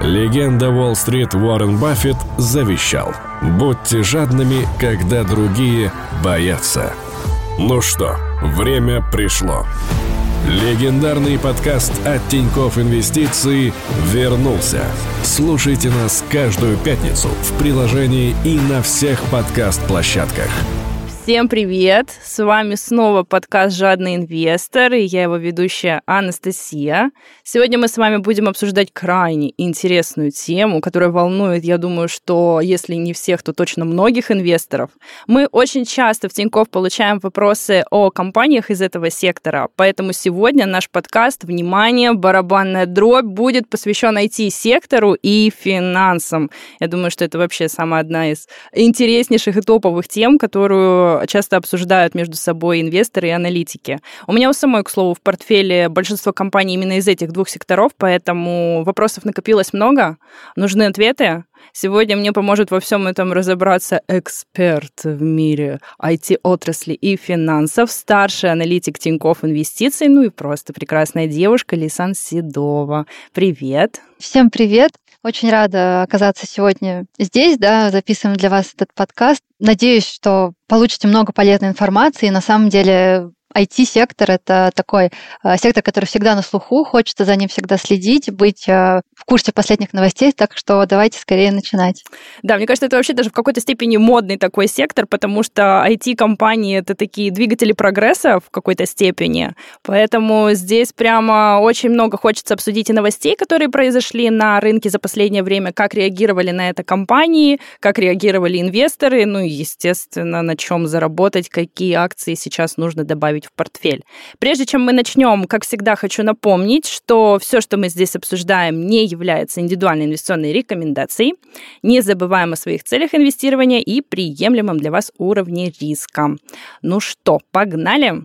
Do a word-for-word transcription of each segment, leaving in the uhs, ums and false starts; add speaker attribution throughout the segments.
Speaker 1: Легенда Уолл-стрит Уоррен Баффет завещал: будьте жадными, когда другие боятся. Ну что, время пришло. Легендарный подкаст от Тинькофф Инвестиции вернулся. Слушайте нас каждую пятницу в приложении и на всех подкаст-площадках.
Speaker 2: Всем привет! С вами снова подкаст «Жадный инвестор» и я его ведущая Анастасия. Сегодня мы с вами будем обсуждать крайне интересную тему, которая волнует, я думаю, что если не всех, то точно многих инвесторов. Мы очень часто в Тинькофф получаем вопросы о компаниях из этого сектора, поэтому сегодня наш подкаст, внимание, барабанная дробь, будет посвящен ай ти-сектору и финансам. Я думаю, что это вообще самая одна из интереснейших и топовых тем, которую часто обсуждают между собой инвесторы и аналитики. У меня у самой, к слову, в портфеле большинство компаний именно из этих двух секторов, поэтому вопросов накопилось много, нужны ответы. Сегодня мне поможет во всем этом разобраться эксперт в мире ай ти-отрасли и финансов, старший аналитик Тинькофф Инвестиций, ну и просто прекрасная девушка Лейсан Седова. Привет!
Speaker 3: Всем привет! Очень рада оказаться сегодня здесь, да, записываем для вас этот подкаст. Надеюсь, что получите много полезной информации. На самом деле ай ти-сектор – это такой э, сектор, который всегда на слуху, хочется за ним всегда следить, быть э, в курсе последних новостей, так что давайте скорее начинать.
Speaker 2: Да, мне кажется, это вообще даже в какой-то степени модный такой сектор, потому что ай ти-компании – это такие двигатели прогресса в какой-то степени, поэтому здесь прямо очень много хочется обсудить и новостей, которые произошли на рынке за последнее время, как реагировали на это компании, как реагировали инвесторы, ну и, естественно, на чем заработать, какие акции сейчас нужно добавить в портфель. Прежде чем мы начнем, как всегда, хочу напомнить, что все, что мы здесь обсуждаем, не является индивидуальной инвестиционной рекомендацией. Не забываем о своих целях инвестирования и приемлемом для вас уровне риска. Ну что, погнали!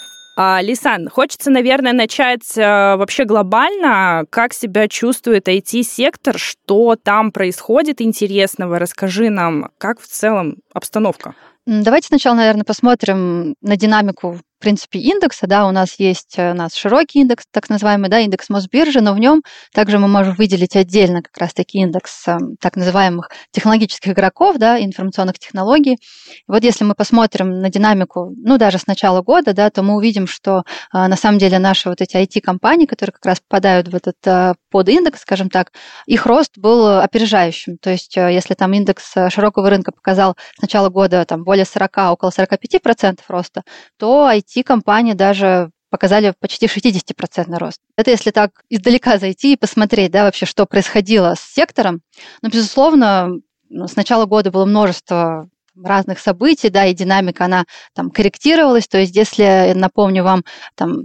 Speaker 2: Лейсан, хочется, наверное, начать вообще глобально. Как себя чувствует ай ти-сектор? Что там происходит интересного? Расскажи нам, как в целом обстановка?
Speaker 3: Давайте сначала, наверное, посмотрим на динамику, в принципе, индекса. Да, у нас есть у нас широкий индекс, так называемый, да, индекс Мосбиржи, но в нем также мы можем выделить отдельно как раз-таки индекс так называемых технологических игроков, да, информационных технологий. Вот если мы посмотрим на динамику, ну, даже с начала года, да, то мы увидим, что на самом деле наши вот эти ай ти-компании, которые как раз попадают в этот подиндекс, скажем так, их рост был опережающим. То есть если там индекс широкого рынка показал с начала года там более сорок, около сорок пять процентов роста, то ай ти-компании даже показали почти шестидесятипроцентный рост. Это если так издалека зайти и посмотреть, да, вообще, что происходило с сектором. Но, безусловно, с начала года было множество разных событий, да, и динамика, она там корректировалась, то есть если, напомню вам, там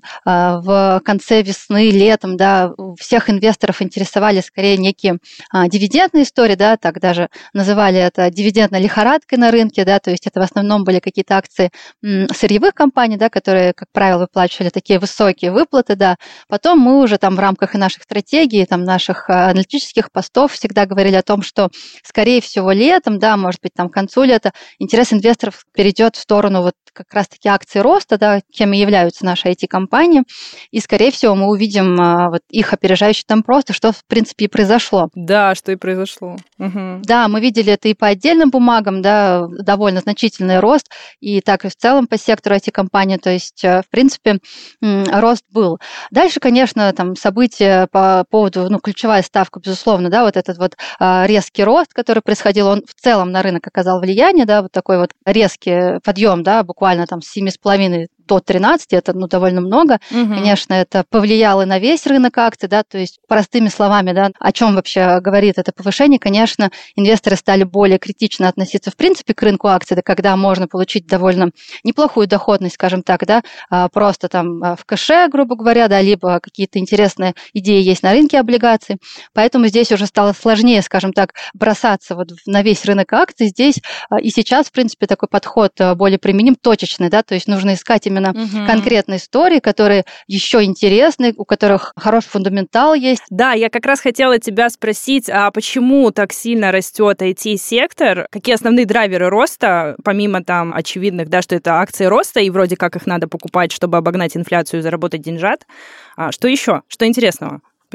Speaker 3: в конце весны, летом, да, всех инвесторов интересовали скорее некие а, дивидендные истории, да, так даже называли это дивидендной лихорадкой на рынке, да, то есть это в основном были какие-то акции м, сырьевых компаний, да, которые, как правило, выплачивали такие высокие выплаты, да, потом мы уже там в рамках и наших стратегий, там наших аналитических постов всегда говорили о том, что, скорее всего, летом, да, может быть, там к концу лета интерес инвесторов перейдет в сторону вот как раз-таки акций роста, да, кем и являются наши ай ти-компании, и, скорее всего, мы увидим а, вот их опережающий темп роста, что, в принципе, и произошло.
Speaker 2: Да, что и произошло. Угу.
Speaker 3: Да, мы видели это и по отдельным бумагам, да, довольно значительный рост, и так и в целом по сектору ай ти-компаний, то есть, в принципе, рост был. Дальше, конечно, там события по поводу, ну, ключевая ставка, безусловно, да, вот этот вот резкий рост, который происходил, он в целом на рынок оказал влияние, да, вот такой вот резкий подъем, да, буквально там с семи с половиной до тринадцати, это, ну, довольно много. Угу. Конечно, это повлияло на весь рынок акций, да, то есть простыми словами, да, о чем вообще говорит это повышение, конечно, инвесторы стали более критично относиться, в принципе, к рынку акций, да, когда можно получить довольно неплохую доходность, скажем так, да, просто там в кэше, грубо говоря, да, либо какие-то интересные идеи есть на рынке облигаций, поэтому здесь уже стало сложнее, скажем так, бросаться вот на весь рынок акций. Здесь и сейчас, в принципе, такой подход более применим, точечный, да, то есть нужно искать именно угу. конкретные истории, которые еще интересны, у которых хороший фундаментал есть.
Speaker 2: Да, я как раз хотела тебя спросить, а почему так сильно растет ай ти-сектор? Какие основные драйверы роста, помимо там очевидных, да, что это акции роста, и вроде как их надо покупать, чтобы обогнать инфляцию и заработать деньжат? А что еще? Что интересного? Почему?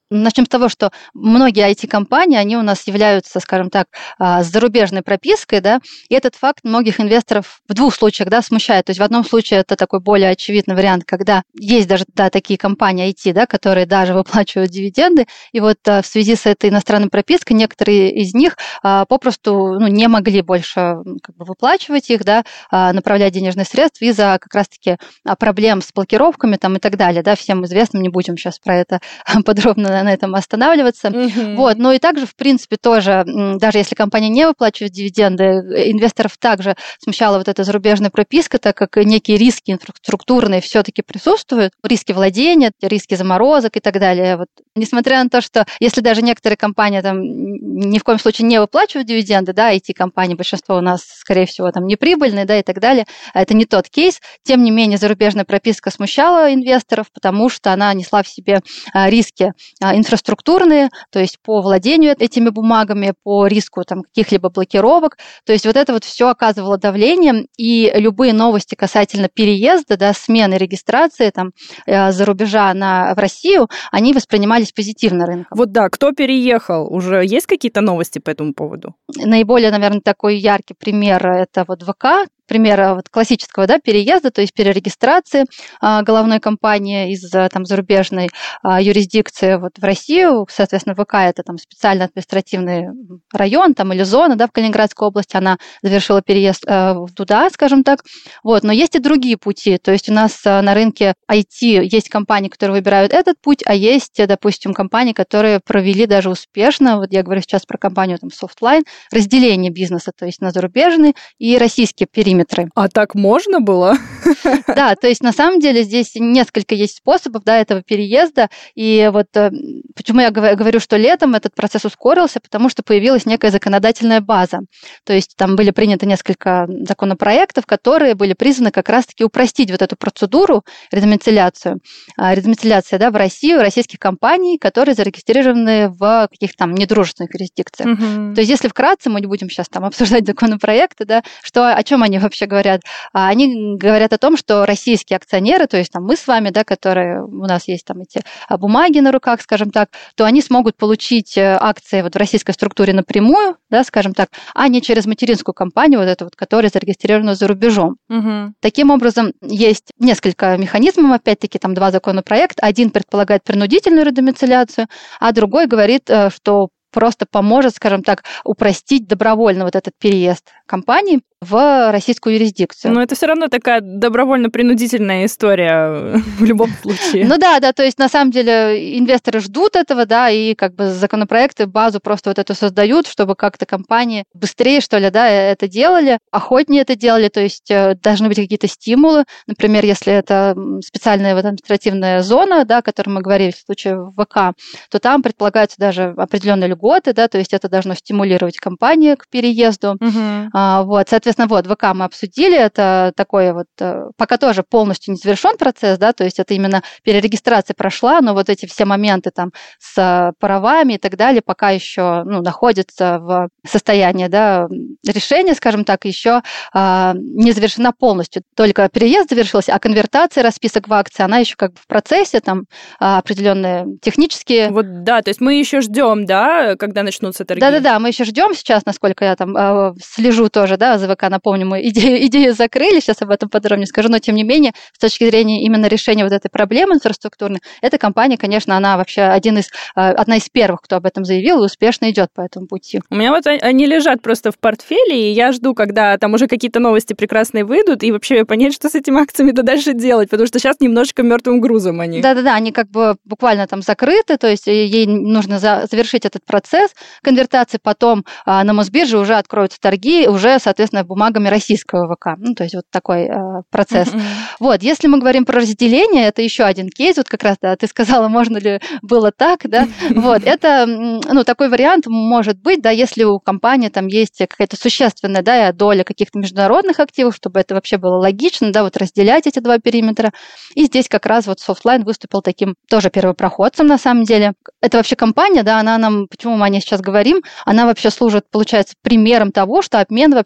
Speaker 3: Начнем с того, что многие ай ти-компании, они у нас являются, скажем так, с зарубежной пропиской, да, и этот факт многих инвесторов в двух случаях, да, смущает. То есть в одном случае это такой более очевидный вариант, когда есть даже, да, такие компании ай ти, да, которые даже выплачивают дивиденды, и вот в связи с этой иностранной пропиской некоторые из них попросту, ну, не могли больше как бы выплачивать их, да, направлять денежные средства из-за как раз-таки проблем с блокировками там и так далее, да, всем известным, не будем сейчас про это подробно на этом останавливаться. Mm-hmm. Вот. Ну и также, в принципе, тоже, даже если компания не выплачивает дивиденды, инвесторов также смущала вот эта зарубежная прописка, так как некие риски инфраструктурные все-таки присутствуют, риски владения, риски заморозок и так далее. Вот. Несмотря на то, что если даже некоторые компании там ни в коем случае не выплачивают дивиденды, да, ай ти-компании, большинство у нас, скорее всего, там неприбыльные, да, и так далее, это не тот кейс. Тем не менее, зарубежная прописка смущала инвесторов, потому что она несла в себе риски инфраструктурные, то есть по владению этими бумагами, по риску там, каких-либо блокировок. То есть вот это вот все оказывало давление, и любые новости касательно переезда, да, смены регистрации там, за рубежа на, в Россию, они воспринимались позитивно рынком.
Speaker 2: Вот да, кто переехал? Уже есть какие-то новости по этому поводу?
Speaker 3: Наиболее, наверное, такой яркий пример – это вот ВК, пример вот классического, да, переезда, то есть перерегистрации а, головной компании из там, зарубежной а, юрисдикции вот, в Россию. Соответственно, ВК – это там, специальный административный район там, или зона, да, в Калининградской области. Она завершила переезд а, туда, скажем так. Вот. Но есть и другие пути. То есть у нас а, на рынке ай ти есть компании, которые выбирают этот путь, а есть, допустим, компании, которые провели даже успешно, вот я говорю сейчас про компанию там, Softline, разделение бизнеса, то есть на зарубежный и российский периметр.
Speaker 2: А так можно было?
Speaker 3: Да, то есть на самом деле здесь несколько есть способов, да, этого переезда. И вот почему я говорю, что летом этот процесс ускорился, потому что появилась некая законодательная база. То есть там были приняты несколько законопроектов, которые были призваны как раз-таки упростить вот эту процедуру, редомицеляцию, редомицеляция, да, в Россию российских компаний, которые зарегистрированы в каких-то там недружественных юрисдикциях. Угу. То есть если вкратце, мы не будем сейчас там обсуждать законопроекты, да, что, о чем они вообще говорят? Они говорят о том, что российские акционеры, то есть там мы с вами, да, которые у нас есть там эти бумаги на руках, скажем так, то они смогут получить акции вот в российской структуре напрямую, да, скажем так, а не через материнскую компанию, вот эту вот, которая зарегистрирована за рубежом. Угу. Таким образом, есть несколько механизмов, опять-таки, там два законопроекта. Один предполагает принудительную редомицеляцию, а другой говорит, что просто поможет, скажем так, упростить добровольно вот этот переезд компании в российскую юрисдикцию.
Speaker 2: Но это все равно такая добровольно-принудительная история в любом случае.
Speaker 3: Ну да, да, то есть на самом деле инвесторы ждут этого, да, и как бы законопроекты базу просто вот эту создают, чтобы как-то компании быстрее, что ли, да, это делали, охотнее это делали, то есть должны быть какие-то стимулы. Например, если это специальная вот административная зона, да, о которой мы говорили в случае ВК, то там предполагаются даже определенные льготы, да, то есть это должно стимулировать компании к переезду. Угу. А, вот, соответственно, вот, ВК мы обсудили, это такое вот, пока тоже полностью не завершен процесс, да, то есть это именно перерегистрация прошла, но вот эти все моменты там с правами и так далее пока еще, ну, находятся в состоянии, да, решения, скажем так, еще а, не завершена полностью. Только переезд завершился, а конвертация расписок в акции, она еще как бы в процессе, там а, определенные технические...
Speaker 2: Вот, да, то есть мы еще ждем, да, когда начнутся торги?
Speaker 3: Да-да-да, мы еще ждем сейчас, насколько я там а, слежу тоже, да, за ВК, напомню, мы идею, идею закрыли, сейчас об этом подробнее скажу, но тем не менее, с точки зрения именно решения вот этой проблемы инфраструктурной, эта компания, конечно, она вообще один из, одна из первых, кто об этом заявил и успешно идет по этому пути.
Speaker 2: У меня вот они лежат просто в портфеле, и я жду, когда там уже какие-то новости прекрасные выйдут, и вообще понять, что с этими акциями-то дальше делать, потому что сейчас немножечко мертвым грузом они.
Speaker 3: Да-да-да, они как бы буквально там закрыты, то есть ей нужно завершить этот процесс конвертации, потом на Мосбирже уже откроются торги, уже, соответственно, бумагами российского ВК. Ну, то есть вот такой э, процесс. Mm-hmm. Вот, если мы говорим про разделение, это еще один кейс, вот как раз, да, ты сказала, можно ли было так, да, mm-hmm. вот, это, ну, такой вариант может быть, да, если у компании там есть какая-то существенная, да, доля каких-то международных активов, чтобы это вообще было логично, да, вот разделять эти два периметра. И здесь как раз вот Softline выступил таким тоже первопроходцем, на самом деле. Это вообще компания, да, она нам, почему мы о ней сейчас говорим, она вообще служит, получается, примером того, что обмен вообще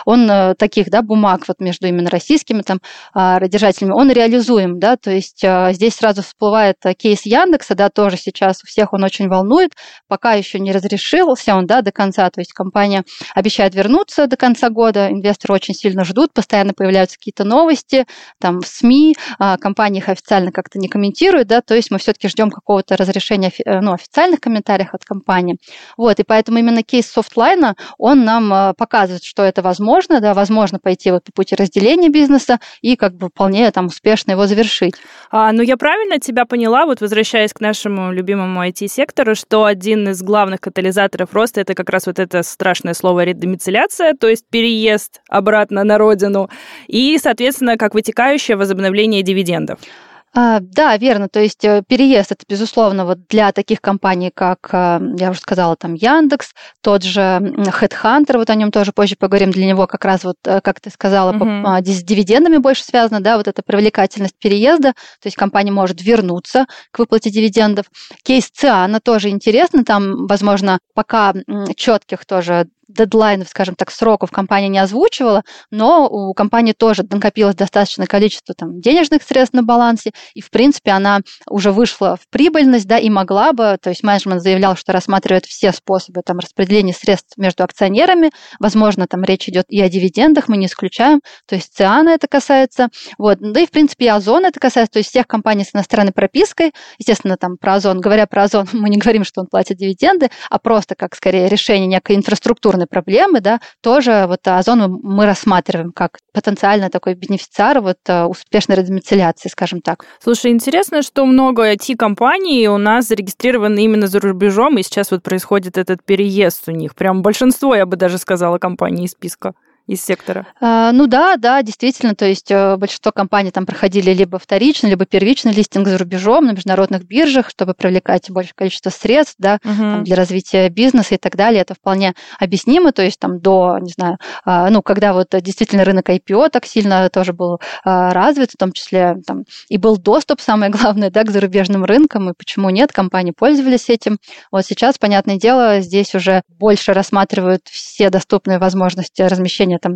Speaker 3: он таких, да, бумаг вот между именно российскими там держателями, он реализуем, да, то есть здесь сразу всплывает кейс Яндекса, да, тоже сейчас у всех он очень волнует, пока еще не разрешился он, да, до конца, то есть компания обещает вернуться до конца года, инвесторы очень сильно ждут, постоянно появляются какие-то новости, там в СМИ, компания их официально как-то не комментирует, да, то есть мы все-таки ждем какого-то разрешения, ну, официальных комментариев от компании, вот, и поэтому именно кейс Софтлайна, он нам показывает, что это возможно, да, возможно пойти вот по пути разделения бизнеса и как бы вполне там успешно его завершить.
Speaker 2: А, ну, я правильно тебя поняла, вот возвращаясь к нашему любимому ай ти-сектору, что один из главных катализаторов роста – это как раз вот это страшное слово редомицеляция, то есть переезд обратно на родину, и, соответственно, как вытекающее возобновление дивидендов.
Speaker 3: А, да, верно. То есть переезд – это, безусловно, вот для таких компаний, как, я уже сказала, там Яндекс, тот же HeadHunter, вот о нем тоже позже поговорим, для него как раз вот, как ты сказала, uh-huh. с дивидендами больше связано, да, вот эта привлекательность переезда, то есть компания может вернуться к выплате дивидендов. Кейс Циана тоже интересный, там, возможно, пока четких тоже дедлайнов, скажем так, сроков компания не озвучивала, но у компании тоже накопилось достаточное количество там, денежных средств на балансе, и, в принципе, она уже вышла в прибыльность, да, и могла бы, то есть менеджмент заявлял, что рассматривает все способы там, распределения средств между акционерами, возможно, там речь идет и о дивидендах, мы не исключаем, то есть Циана это касается, вот, да и, в принципе, и Озон это касается, то есть всех компаний с иностранной пропиской, естественно, там про Озон, говоря про Озон, мы не говорим, что он платит дивиденды, а просто как, скорее, решение некой инфраструктурной проблемы, да, тоже вот Озон мы рассматриваем как потенциально такой бенефициар вот успешной редомицеляции, скажем так.
Speaker 2: Слушай, интересно, что много ай ти-компаний у нас зарегистрированы именно за рубежом, и сейчас вот происходит этот переезд у них. Прям большинство, я бы даже сказала, компаний из списка. Из сектора?
Speaker 3: А, ну да, да, действительно, то есть большинство компаний там проходили либо вторичный, либо первичный листинг за рубежом на международных биржах, чтобы привлекать большее количество средств, да, uh-huh. там, для развития бизнеса и так далее. Это вполне объяснимо, то есть там до, не знаю, ну, когда вот действительно рынок ай пи о так сильно тоже был развит, в том числе там и был доступ, самое главное, да, к зарубежным рынкам, и почему нет, компании пользовались этим. Вот сейчас, понятное дело, здесь уже больше рассматривают все доступные возможности размещения там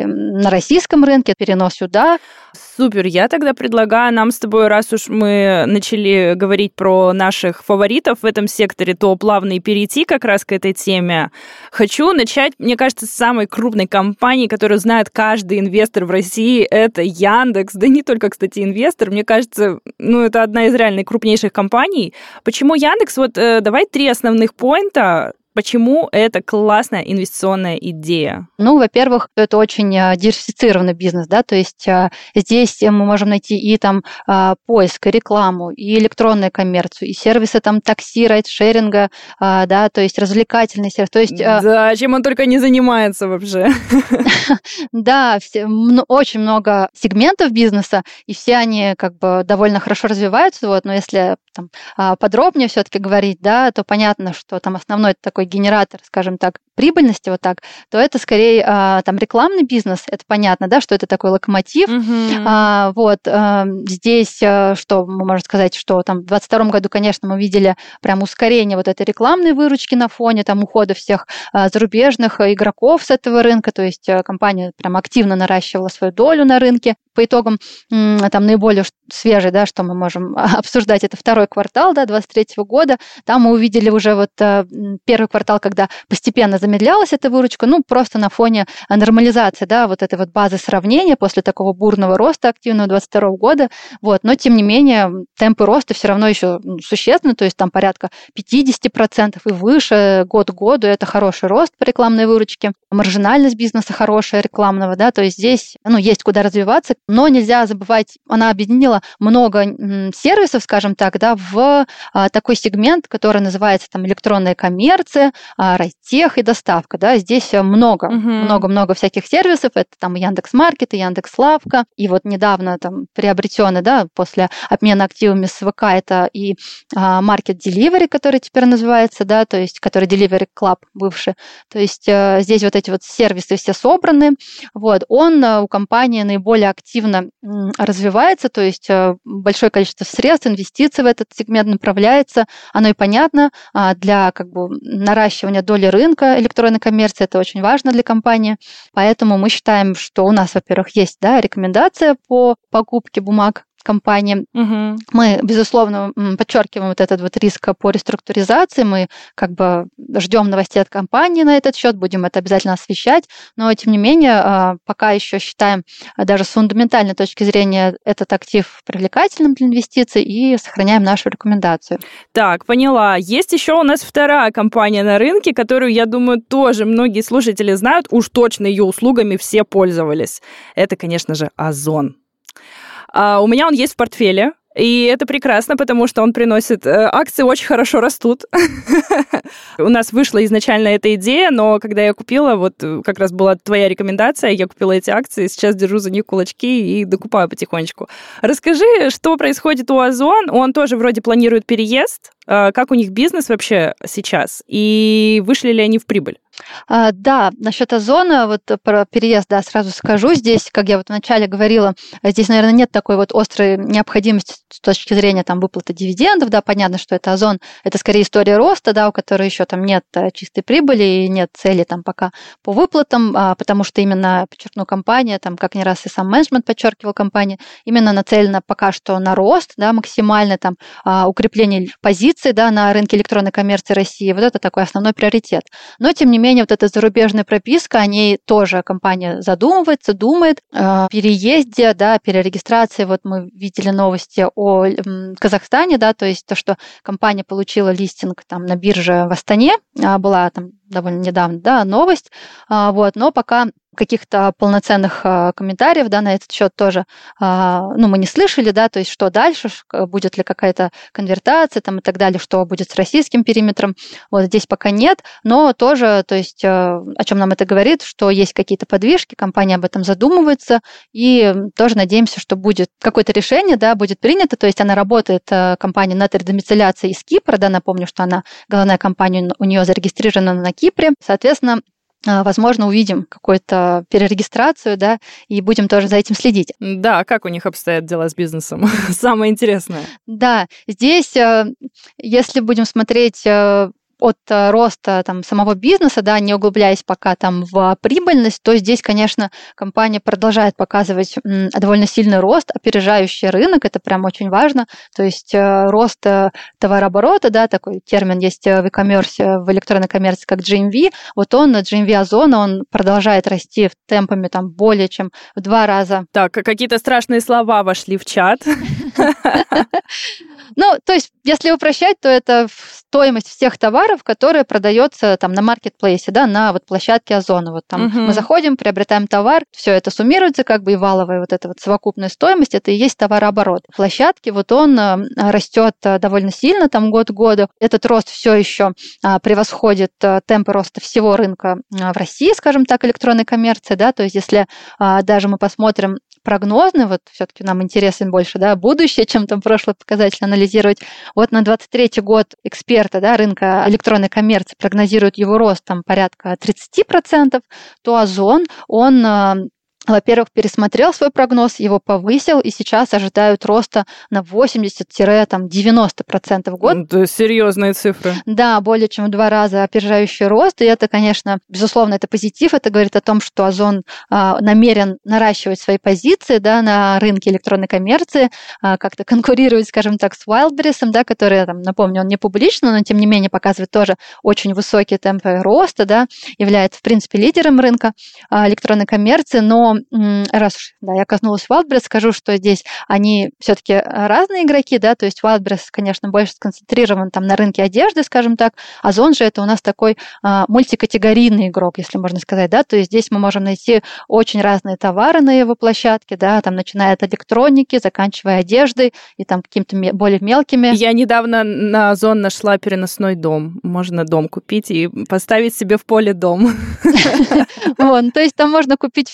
Speaker 3: на российском рынке, перенос сюда.
Speaker 2: Супер, я тогда предлагаю нам с тобой, раз уж мы начали говорить про наших фаворитов в этом секторе, то плавно и перейти как раз к этой теме. Хочу начать, мне кажется, с самой крупной компании, которую знает каждый инвестор в России, это Яндекс. Да не только, кстати, инвестор, мне кажется, ну, это одна из реально крупнейших компаний. Почему Яндекс? Вот давай три основных поинта. Почему это классная инвестиционная идея?
Speaker 3: Ну, во-первых, это очень диверсифицированный бизнес, да, то есть здесь мы можем найти и там поиск, и рекламу, и электронную коммерцию, и сервисы там такси, райдшеринга, да, то есть развлекательный сервис. То есть,
Speaker 2: да, чем он только не занимается вообще.
Speaker 3: Да, очень много сегментов бизнеса, и все они как бы довольно хорошо развиваются, вот, но если там подробнее все-таки говорить, да, то понятно, что там основной такой генератор, скажем так, прибыльности вот так, то это скорее а, там рекламный бизнес, это понятно, да, что это такой локомотив. Uh-huh. А, вот а, здесь, а, что мы можем сказать, что там в двадцать втором году, конечно, мы видели прям ускорение вот этой рекламной выручки на фоне там ухода всех а, зарубежных игроков с этого рынка, то есть а, компания прям активно наращивала свою долю на рынке. По итогам там наиболее свежий, да, что мы можем обсуждать, это второй квартал, да, двадцать третьего года. Там мы увидели уже вот первый квартал, когда постепенно замедлялась эта выручка, ну, просто на фоне нормализации, да, вот этой вот базы сравнения после такого бурного роста активного двадцать второго года, вот, но, тем не менее, темпы роста все равно еще существенны, то есть там порядка пятьдесят процентов и выше год к году, это хороший рост по рекламной выручке, маржинальность бизнеса хорошая рекламного, да, то есть здесь, ну, есть куда развиваться, но нельзя забывать, она объединила много сервисов, скажем так, да, в а, такой сегмент, который называется там электронная коммерция, а, райтех и доставка, да, здесь много, uh-huh. много-много всяких сервисов, это там Яндекс.Маркет, и Яндекс.Лавка, и вот недавно там приобретенный, да, после обмена активами с ВК, это и а, Market Delivery, который теперь называется, да, то есть, который Delivery Club бывший, то есть а, здесь вот эти вот сервисы все собраны, вот, он а, у компании наиболее активно развивается, то есть большое количество средств, инвестиций в этот сегмент направляется. Оно и понятно для как бы наращивания доли рынка электронной коммерции, это очень важно для компании, поэтому мы считаем, что у нас, во-первых, есть, да, рекомендация по покупке бумаг компании. Угу. Мы, безусловно, подчеркиваем вот этот вот риск по реструктуризации. Мы как бы ждем новостей от компании на этот счет, будем это обязательно освещать, но, тем не менее, пока еще считаем даже с фундаментальной точки зрения этот актив привлекательным для инвестиций и сохраняем нашу рекомендацию.
Speaker 2: Так, поняла. Есть еще у нас вторая компания на рынке, которую, я думаю, тоже многие слушатели знают, уж точно ее услугами все пользовались. Это, конечно же, Озон. Uh, у меня он есть в портфеле, и это прекрасно, потому что он приносит... Акции очень хорошо растут. У нас вышла изначально эта идея, но когда я купила, вот как раз была твоя рекомендация, я купила эти акции, сейчас держу за них кулачки и докупаю потихонечку. Расскажи, что происходит у Озон. Он тоже вроде планирует переезд. Как у них бизнес вообще сейчас? И вышли ли они в прибыль?
Speaker 3: А, да, насчет Озона, вот про переезд, да, сразу скажу. Здесь, как я вот вначале говорила, здесь, наверное, нет такой вот острой необходимости с точки зрения там выплаты дивидендов, да, понятно, что это Озон, это скорее история роста, да, у которой еще там нет чистой прибыли и нет цели там пока по выплатам, а, потому что именно, подчеркну, компания, там, как не раз и сам менеджмент подчеркивал компании, именно нацелена пока что на рост, да, максимальное там а, укрепление позиций, да, на рынке электронной коммерции России, вот это такой основной приоритет. Но, тем не менее, вот эта зарубежная прописка, о ней тоже компания задумывается, думает о переезде, да, перерегистрации. Вот мы видели новости о Казахстане, да, то есть то, что компания получила листинг там на бирже в Астане, была там довольно недавно, да, новость, вот, но пока каких-то полноценных а, комментариев, да, на этот счет тоже, а, ну, мы не слышали, да, то есть что дальше, будет ли какая-то конвертация там и так далее, что будет с российским периметром, вот здесь пока нет, но тоже, то есть а, о чем нам это говорит, что есть какие-то подвижки, компания об этом задумывается, и тоже надеемся, что будет какое-то решение, да, будет принято, то есть она работает, компания, над редомицеляцией из Кипра, да, напомню, что она, головная компания у нее зарегистрирована на Кипре, соответственно, возможно, увидим какую-то перерегистрацию, да, и будем тоже за этим следить.
Speaker 2: Да, как у них обстоят дела с бизнесом? Самое интересное.
Speaker 3: Да, здесь, если будем смотреть от роста там, самого бизнеса, да, не углубляясь пока там в прибыльность, то здесь, конечно, компания продолжает показывать довольно сильный рост, опережающий рынок, это прям очень важно, то есть рост товарооборота, да, такой термин есть в e-commerce, в электронной коммерции, как джи эм ви, вот он, джи эм ви Озона, он продолжает расти в темпами там более чем в два раза.
Speaker 2: Так, какие-то страшные слова вошли в чат.
Speaker 3: Ну, то есть, если упрощать, то это стоимость всех товаров, которые продаются там на маркетплейсе, да, на вот площадке Озона. Вот там uh-huh. мы заходим, приобретаем товар, все это суммируется, как бы и валовая вот эта вот совокупная стоимость, это и есть товарооборот. Площадки, вот он растет довольно сильно, там год к году. Этот рост все еще превосходит темпы роста всего рынка в России, скажем так, электронной коммерции, да, то есть если даже мы посмотрим прогнозно, вот все-таки нам интересен больше, да, будущее, чем там прошлое показатель анализировать. Вот на двадцать третий год эксперты, да, рынка электронной коммерции прогнозируют его рост там порядка тридцать процентов, то Озон, он, во-первых, пересмотрел свой прогноз, его повысил, и сейчас ожидают роста на восемьдесят-девяносто процентов в год.
Speaker 2: Это серьезные цифры.
Speaker 3: Да, более чем в два раза опережающий рост, и это, конечно, безусловно, это позитив, это говорит о том, что Озон а, намерен наращивать свои позиции, да, на рынке электронной коммерции, а, как-то конкурировать, скажем так, с Wildberries, да, который, там, напомню, он не публично, но, тем не менее, показывает тоже очень высокие темпы роста, да, является, в принципе, лидером рынка а, электронной коммерции, но раз уж да, я коснулась Wildberries, скажу, что здесь они все-таки разные игроки, да, то есть Wildberries, конечно, больше сконцентрирован там на рынке одежды, скажем так, Озон же это у нас такой а, мультикатегорийный игрок, если можно сказать, да, то есть здесь мы можем найти очень разные товары на его площадке, да, там начиная от электроники, заканчивая одеждой и там какими-то более мелкими.
Speaker 2: Я недавно на Озон нашла переносной дом, можно дом купить и поставить себе в поле дом.
Speaker 3: Вот, то есть там можно купить все.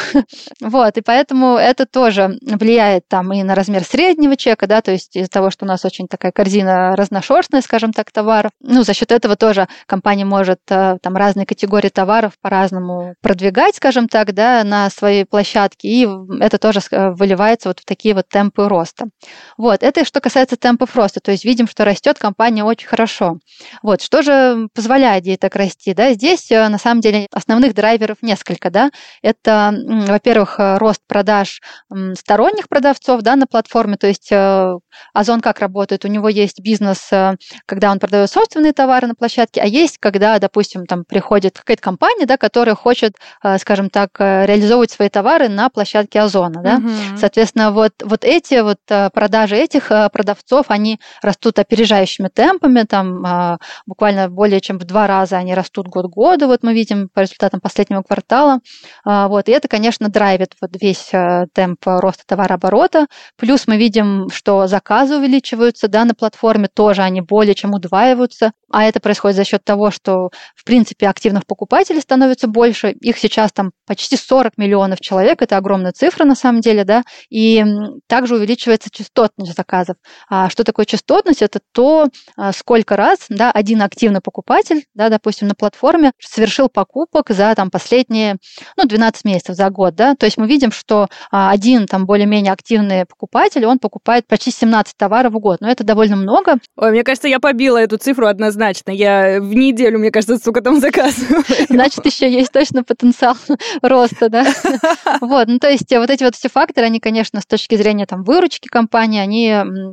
Speaker 3: Вот, и поэтому это тоже влияет там и на размер среднего чека, да, то есть из-за того, что у нас очень такая корзина разношерстная, скажем так, товаров. Ну, за счет этого тоже компания может там разные категории товаров по-разному продвигать, скажем так, да, на своей площадке, и это тоже выливается вот в такие вот темпы роста. Вот, это что касается темпов роста, то есть видим, что растет компания очень хорошо. Вот, что же позволяет ей так расти, да, здесь на самом деле основных драйверов несколько, да, это, во-первых, рост продаж сторонних продавцов, да, на платформе, то есть Озон как работает, у него есть бизнес, когда он продает собственные товары на площадке, а есть, когда, допустим, там приходит какая-то компания, да, которая хочет, скажем так, реализовывать свои товары на площадке Озона, да, mm-hmm. соответственно, вот, вот эти вот продажи этих продавцов, они растут опережающими темпами, там буквально более чем в два раза они растут год к году, вот мы видим по результатам последнего квартала, вот, и это, конечно, драйвит вот весь темп роста товарооборота, плюс мы видим, что заказы увеличиваются, да, на платформе тоже они более чем удваиваются, а это происходит за счет того, что, в принципе, активных покупателей становится больше, их сейчас там почти сорок миллионов человек, это огромная цифра на самом деле, да, и также увеличивается частотность заказов. А что такое частотность? Это то, сколько раз, да, один активный покупатель, да, допустим, на платформе совершил покупок за там последние, ну, двенадцать месяцев, за год, да, то есть мы видим, что один там более-менее активный покупатель, он покупает почти семнадцать товаров в год, но это довольно много.
Speaker 2: Ой, мне кажется, я побила эту цифру однозначно, я в неделю, мне кажется, сколько там заказываю.
Speaker 3: Значит, еще есть точно потенциал роста, да. Вот, ну, то есть вот эти вот все факторы, они, конечно, с точки зрения там выручки компании, они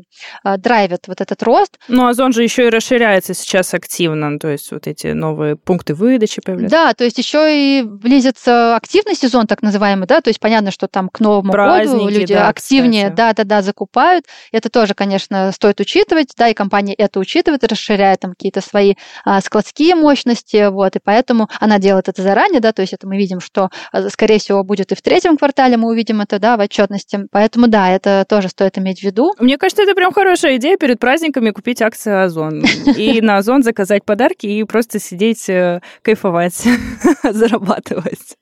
Speaker 3: драйвят вот этот рост.
Speaker 2: Ну, Озон же еще и расширяется сейчас активно, то есть вот эти новые пункты выдачи появляются.
Speaker 3: Да, то есть еще и близится активный сезон, так называемый, да, то есть понятно, что там к Новому
Speaker 2: Праздники,
Speaker 3: году люди
Speaker 2: да,
Speaker 3: активнее, да-да-да, закупают. Это тоже, конечно, стоит учитывать, да, и компания это учитывает, расширяет там какие-то свои а, складские мощности, вот, и поэтому она делает это заранее, да, то есть это мы видим, что, скорее всего, будет и в третьем квартале, мы увидим это, да, в отчетности, поэтому, да, это тоже стоит иметь в виду.
Speaker 2: Мне кажется, это прям хорошая идея перед праздниками купить акции Озон и на Озон заказать подарки и просто сидеть, кайфовать, зарабатывать.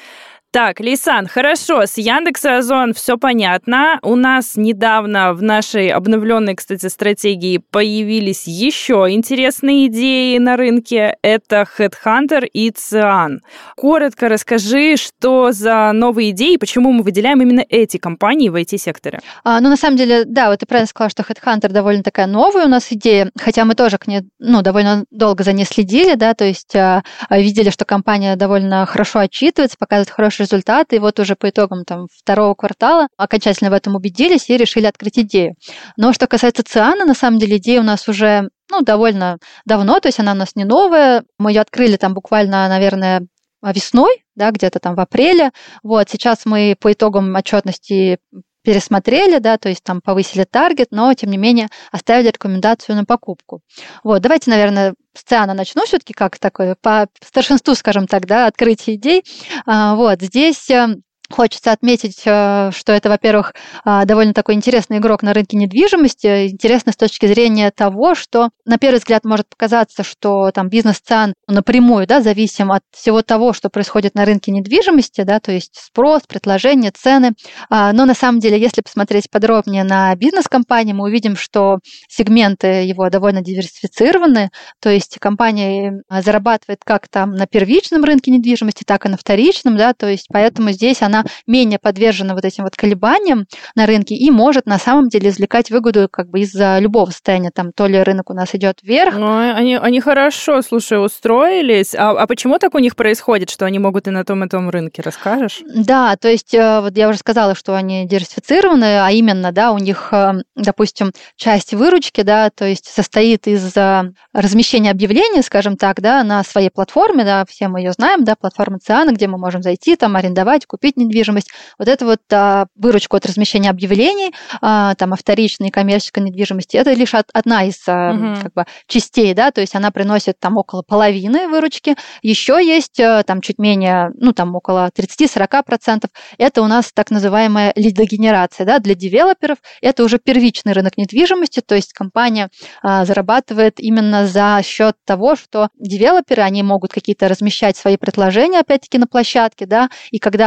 Speaker 2: Так, Лейсан, хорошо, с Яндекс.Озон все понятно. У нас недавно в нашей обновленной, кстати, стратегии появились еще интересные идеи на рынке. Это HeadHunter и Циан. Коротко расскажи, что за новые идеи, почему мы выделяем именно эти компании в ай ти-секторе.
Speaker 3: А, ну, на самом деле, да, вот ты правильно сказала, что HeadHunter довольно такая новая у нас идея, хотя мы тоже к ней, ну, довольно долго за ней следили, да, то есть а, видели, что компания довольно хорошо отчитывается, показывает хороший результаты, и вот уже по итогам там, второго квартала окончательно в этом убедились и решили открыть идею. Но что касается Циана, на самом деле идея у нас уже ну, довольно давно, то есть она у нас не новая. Мы ее открыли там буквально, наверное, весной, да, где-то там в апреле. Вот, сейчас мы по итогам отчетности пересмотрели, да, то есть там повысили таргет, но, тем не менее, оставили рекомендацию на покупку. Вот, давайте, наверное, с Циана начну все-таки как такое, по старшинству, скажем так, да, открытие идей. Вот, здесь хочется отметить, что это, во-первых, довольно такой интересный игрок на рынке недвижимости. Интересно с точки зрения того, что на первый взгляд может показаться, что там бизнес Циан напрямую, да, зависим от всего того, что происходит на рынке недвижимости, да, то есть спрос, предложение, цены. Но на самом деле, если посмотреть подробнее на бизнес-компании, мы увидим, что сегменты его довольно диверсифицированы, то есть компания зарабатывает как там на первичном рынке недвижимости, так и на вторичном, да, то есть поэтому здесь она менее подвержена вот этим вот колебаниям на рынке и может на самом деле извлекать выгоду как бы из-за любого состояния. Там то ли рынок у нас идет вверх.
Speaker 2: Ну, они, они хорошо, слушай, устроились. А, а почему так у них происходит, что они могут и на том, и том рынке? Расскажешь?
Speaker 3: Да, то есть вот я уже сказала, что они диверсифицированы, а именно, да, у них, допустим, часть выручки, да, то есть состоит из размещения объявлений, скажем так, да, на своей платформе, да, все мы ее знаем, да, платформа Циана, где мы можем зайти, там, арендовать, купить недвижимость. недвижимость. Вот это вот а, выручку от размещения объявлений, а, там, о вторичной коммерческой недвижимости, это лишь от, одна из а, угу. как бы, частей, да, то есть она приносит там около половины выручки. Еще есть а, там чуть менее, ну, там около тридцать-сорок процентов. Это у нас так называемая лидогенерация, да, для девелоперов. Это уже первичный рынок недвижимости, то есть компания а, зарабатывает именно за счет того, что девелоперы, они могут какие-то размещать свои предложения, опять-таки, на площадке, да, и когда там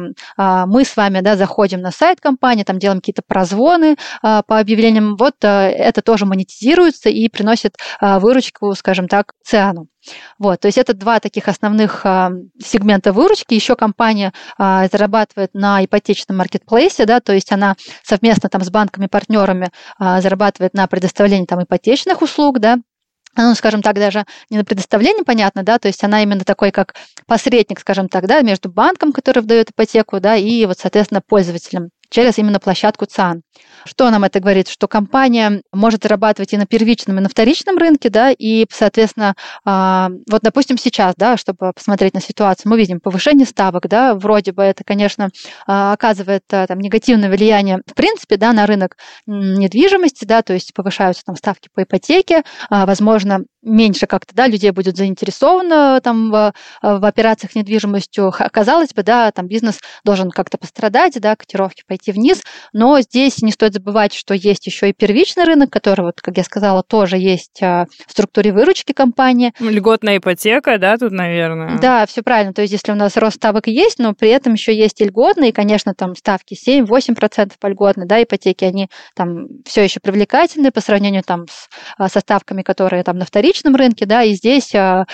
Speaker 3: там мы с вами, да, заходим на сайт компании, там делаем какие-то прозвоны по объявлениям, вот это тоже монетизируется и приносит выручку, скажем так, Циану. Вот, то есть это два таких основных а, сегмента выручки. Еще компания а, зарабатывает на ипотечном маркетплейсе, да, то есть она совместно там с банками-партнерами а, зарабатывает на предоставлении там ипотечных услуг, да, ну, скажем так, даже не на предоставление, понятно, да, то есть она именно такой, как посредник, скажем так, да, между банком, который выдает ипотеку, да, и вот, соответственно, пользователем через именно площадку Циан. Что нам это говорит? Что компания может зарабатывать и на первичном, и на вторичном рынке, да, и, соответственно, вот, допустим, сейчас, да, чтобы посмотреть на ситуацию, мы видим повышение ставок, да, вроде бы это, конечно, оказывает там негативное влияние, в принципе, да, на рынок недвижимости, да, то есть повышаются там ставки по ипотеке, возможно, меньше как-то, да, людей будет заинтересовано там в, в операциях с недвижимостью. Казалось бы, да, там бизнес должен как-то пострадать, да, котировки пойти вниз, но здесь не стоит забывать, что есть еще и первичный рынок, который, вот, как я сказала, тоже есть в структуре выручки компании.
Speaker 2: Льготная ипотека, да, тут, наверное?
Speaker 3: Да, все правильно. То есть если у нас рост ставок есть, но при этом еще есть и льготные, и, конечно, там ставки семь-восемь процентов по льготной, да, ипотеки, они там все еще привлекательны по сравнению там с, со ставками, которые там на вторичном рынке, да, и здесь а,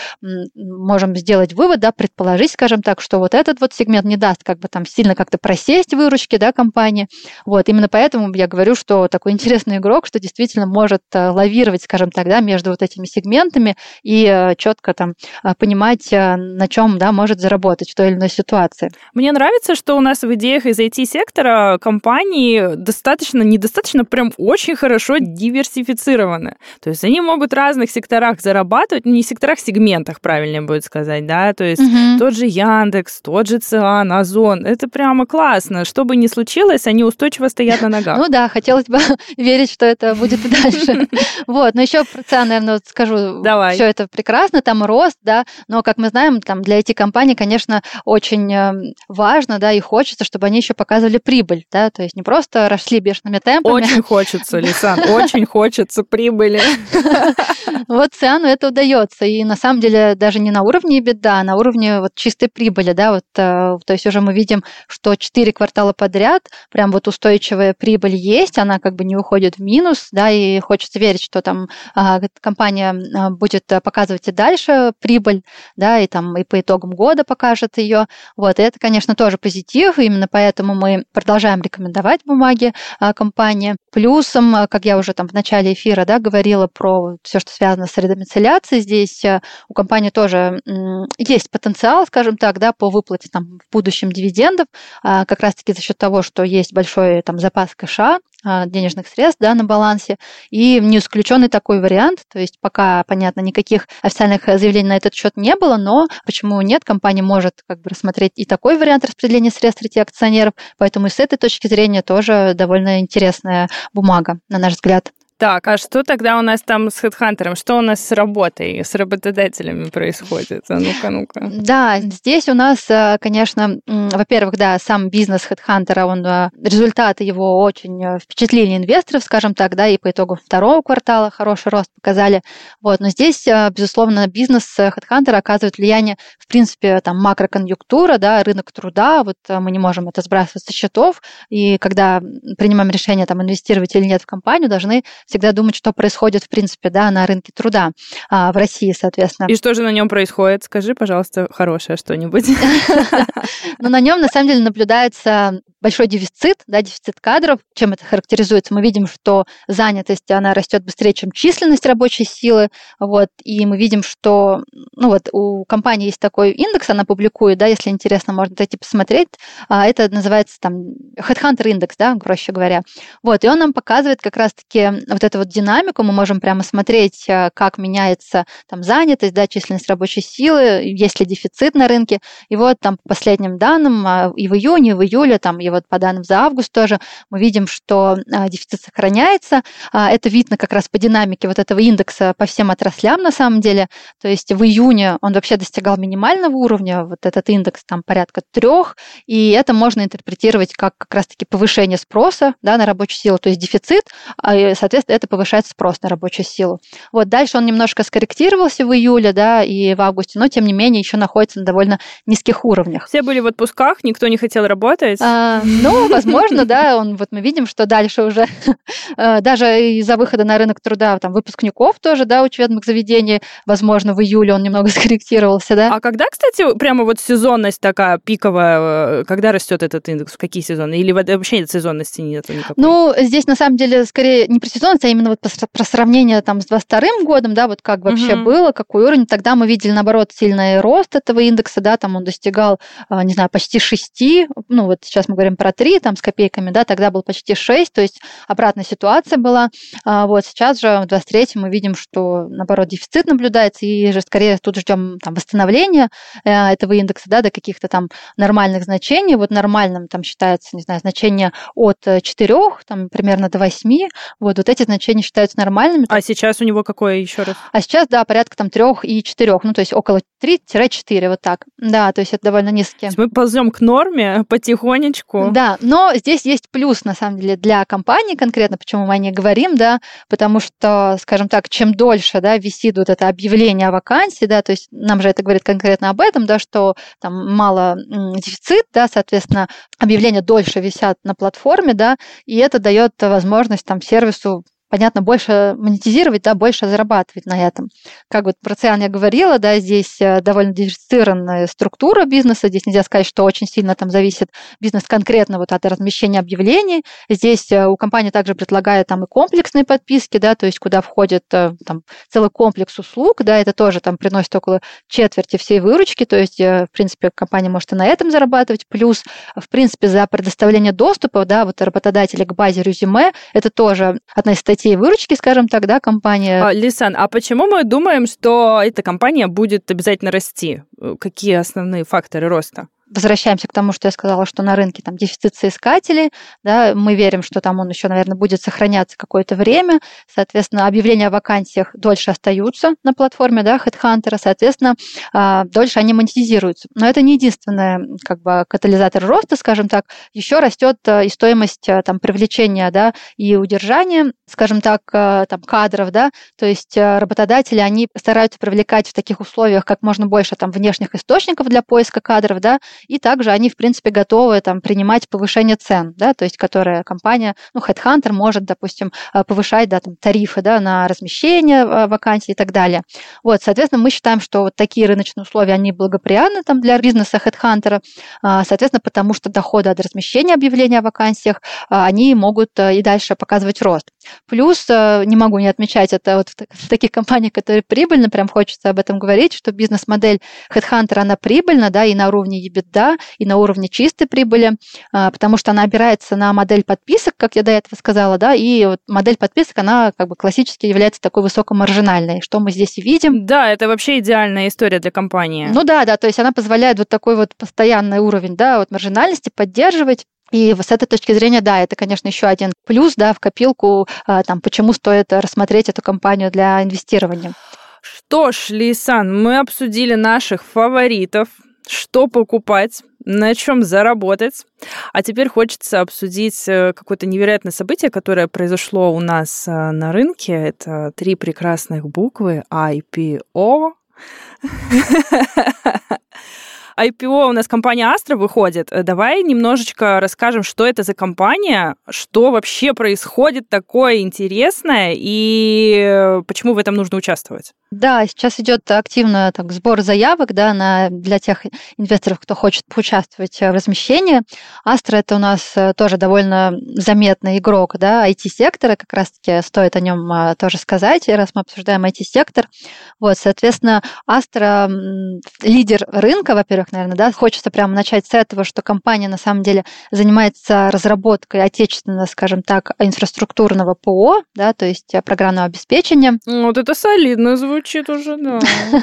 Speaker 3: можем сделать вывод, да, предположить, скажем так, что вот этот вот сегмент не даст как бы там сильно как-то просесть выручки, да, компании. Вот, именно поэтому я говорю, что такой интересный игрок, что действительно может лавировать, скажем так, да, между вот этими сегментами и четко там понимать, на чем, да, может заработать в той или иной ситуации.
Speaker 2: Мне нравится, что у нас в идеях из ай ти-сектора компании достаточно, недостаточно, прям очень хорошо диверсифицированы. То есть они могут в разных секторах зарабатывать, не секторах, сегментах, правильнее будет сказать, да, то есть угу. тот же Яндекс, тот же Циан, Озон, это прямо классно. Что бы ни случилось, они устойчиво стоят на ногах.
Speaker 3: Ну да, хотелось бы верить, что это будет и дальше. Вот, но еще про Циан, наверное, скажу, все это прекрасно, там рост, да, но, как мы знаем, там для ай ти-компаний, конечно, очень важно, да, и хочется, чтобы они еще показывали прибыль, да, то есть не просто росли бешеными темпами.
Speaker 2: Очень хочется, Лисан, очень хочется прибыли.
Speaker 3: Вот Циану это удается, и на самом деле даже не на уровне EBITDA, а на уровне вот чистой прибыли, да, вот, то есть уже мы видим, что четыре квартала подряд прям вот устойчивая прибыль есть, она как бы не уходит в минус, да, и хочется верить, что там а, компания будет показывать и дальше прибыль, да, и там и по итогам года покажет ее, вот, и это, конечно, тоже позитив, именно поэтому мы продолжаем рекомендовать бумаги а, компании. Плюсом, как я уже там в начале эфира, да, говорила про все, что связано с редомицеляцией, здесь у компании тоже есть потенциал, скажем так, да, по выплате там в будущем дивидендов, а, как раз-таки за счет того, что есть большой там запас кэша, денежных средств, да, на балансе, и не исключенный такой вариант, то есть пока, понятно, никаких официальных заявлений на этот счет не было, но почему нет, компания может как бы рассмотреть и такой вариант распределения средств среди акционеров, поэтому и с этой точки зрения тоже довольно интересная бумага, на наш взгляд.
Speaker 2: Так, а что тогда у нас там с HeadHunter? Что у нас с работой, с работодателями происходит? А ну-ка, ну-ка.
Speaker 3: Да, здесь у нас, конечно, во-первых, да, сам бизнес HeadHunter, он, результаты его очень впечатлили инвесторов, скажем так, да, и по итогам второго квартала хороший рост показали. Вот, но здесь, безусловно, бизнес HeadHunter оказывает влияние, в принципе, там, макроконъюнктура, да, рынок труда, вот мы не можем это сбрасывать со счетов, и когда принимаем решение, там, инвестировать или нет в компанию, должны всегда думать, что происходит, в принципе, да, на рынке труда а, в России, соответственно.
Speaker 2: И что же на нем происходит? Скажи, пожалуйста, хорошее что-нибудь.
Speaker 3: Но на нем, на самом деле, наблюдается большой дефицит, да, дефицит кадров. Чем это характеризуется? Мы видим, что занятость, она растет быстрее, чем численность рабочей силы, вот, и мы видим, что, ну вот, у компании есть такой индекс, она публикует, да, если интересно, можно зайти посмотреть, это называется там HeadHunter индекс, да, проще говоря, вот, и он нам показывает как раз-таки вот эту вот динамику, мы можем прямо смотреть, как меняется там занятость, да, численность рабочей силы, есть ли дефицит на рынке, и вот там по последним данным и в июне, и в июле, там, и вот по данным за август тоже мы видим, что дефицит сохраняется. Это видно как раз по динамике вот этого индекса по всем отраслям на самом деле. То есть в июне он вообще достигал минимального уровня, вот этот индекс там порядка трех, и это можно интерпретировать как как раз-таки повышение спроса, да, на рабочую силу, то есть дефицит, и, соответственно, это повышает спрос на рабочую силу. Вот дальше он немножко скорректировался в июле, да, и в августе, но тем не менее еще находится на довольно низких уровнях.
Speaker 2: Все были в отпусках, никто не хотел работать.
Speaker 3: А, ну, возможно, да, он, вот мы видим, что дальше уже даже из-за выхода на рынок труда там, выпускников тоже, да, учебных заведений, возможно, в июле он немного скорректировался, да.
Speaker 2: А когда, кстати, прямо вот сезонность такая пиковая, когда растет этот индекс, в какие сезоны? Или вообще нет сезонности нету никакой?
Speaker 3: Ну, здесь на самом деле скорее не про сезонность, а именно вот про сравнение там с двадцать вторым годом, да, вот как вообще угу. было, какой уровень. Тогда мы видели, наоборот, сильный рост этого индекса, да, там он достигал, не знаю, почти шести, ну вот сейчас мы говорим про три, там с копейками, да, тогда был почти шесть, то есть обратная ситуация была. Вот сейчас же в двадцать третьем мы видим, что, наоборот, дефицит наблюдается, и же скорее тут ждем там восстановления этого индекса, да, до каких-то там нормальных значений. Вот нормальным там считается, не знаю, значение от четырёх, там примерно до восьми, вот, вот эти значения считаются нормальными.
Speaker 2: А сейчас у него какое еще раз?
Speaker 3: А сейчас, да, порядка там трех и четырех, ну, то есть около три-четыре, вот так. Да, то есть это довольно низкие.
Speaker 2: Мы ползем к норме потихонечку.
Speaker 3: Да, но здесь есть плюс, на самом деле, для компании конкретно, почему мы о ней говорим, да, потому что, скажем так, чем дольше, да, висит вот это объявление о вакансии, да, то есть нам же это говорит конкретно об этом, да, что там мало дефицит, да, соответственно, объявления дольше висят на платформе, да, и это дает возможность там сервису, понятно, больше монетизировать, да, больше зарабатывать на этом. Как вот про Циан я говорила, да, здесь довольно диверсифицированная структура бизнеса, здесь нельзя сказать, что очень сильно там зависит бизнес конкретно вот от размещения объявлений. Здесь у компании также предлагает там и комплексные подписки, да, то есть куда входит там целый комплекс услуг, да, это тоже там приносит около четверти всей выручки, то есть, в принципе, компания может и на этом зарабатывать, плюс, в принципе, за предоставление доступа, да, вот работодателя к базе резюме, это тоже одна из статей выручки, скажем так, да, компания.
Speaker 2: А, Лисан, а почему мы думаем, что эта компания будет обязательно расти? Какие основные факторы роста?
Speaker 3: Возвращаемся к тому, что я сказала, что на рынке там дефицит соискателей, да, мы верим, что там он еще, наверное, будет сохраняться какое-то время, соответственно, объявления о вакансиях дольше остаются на платформе, да, HeadHunter, соответственно, дольше они монетизируются. Но это не единственный, как бы, катализатор роста, скажем так, еще растет и стоимость там привлечения, да, и удержания, скажем так, там кадров, да, то есть работодатели, они стараются привлекать в таких условиях как можно больше там внешних источников для поиска кадров, да, и также они, в принципе, готовы там, принимать повышение цен, да, то есть которая компания, ну, HeadHunter может, допустим, повышать, да, там, тарифы, да, на размещение вакансий и так далее. Вот, соответственно, мы считаем, что вот такие рыночные условия, они благоприятны там, для бизнеса HeadHunter, соответственно, потому что доходы от размещения объявления о вакансиях, они могут и дальше показывать рост. Плюс, не могу не отмечать, это вот в таких компаниях, которые прибыльны, прям хочется об этом говорить, что бизнес-модель HeadHunter, она прибыльна, да, и на уровне EBITDA, да, и на уровне чистой прибыли, потому что она опирается на модель подписок, как я до этого сказала, да, и вот модель подписок, она как бы классически является такой высокомаржинальной, что мы здесь и видим.
Speaker 2: Да, это вообще идеальная история для компании.
Speaker 3: Ну да, да, то есть она позволяет вот такой вот постоянный уровень, да, вот маржинальности поддерживать. И с этой точки зрения, да, это, конечно, еще один плюс, да, в копилку, там, почему стоит рассмотреть эту компанию для инвестирования.
Speaker 2: Что ж, Лисан, мы обсудили наших фаворитов, что покупать, на чем заработать. А теперь хочется обсудить какое-то невероятное событие, которое произошло у нас на рынке. Это три прекрасных буквы ай пи о. ай пи о у нас компания Astra выходит. Давай немножечко расскажем, что это за компания, что вообще происходит такое интересное и почему в этом нужно участвовать.
Speaker 3: Да, сейчас идет активно так, сбор заявок, да, на, для тех инвесторов, кто хочет поучаствовать в размещении. Astra – это у нас тоже довольно заметный игрок, да, ай ти-сектора, как раз-таки стоит о нем тоже сказать, раз мы обсуждаем ай ти-сектор. Вот, соответственно, Astra – лидер рынка, во-первых, во-первых, наверное, да, хочется прямо начать с этого, что компания на самом деле занимается разработкой отечественного, скажем так, инфраструктурного ПО, да, то есть программного обеспечения.
Speaker 2: Вот это солидно звучит уже, да.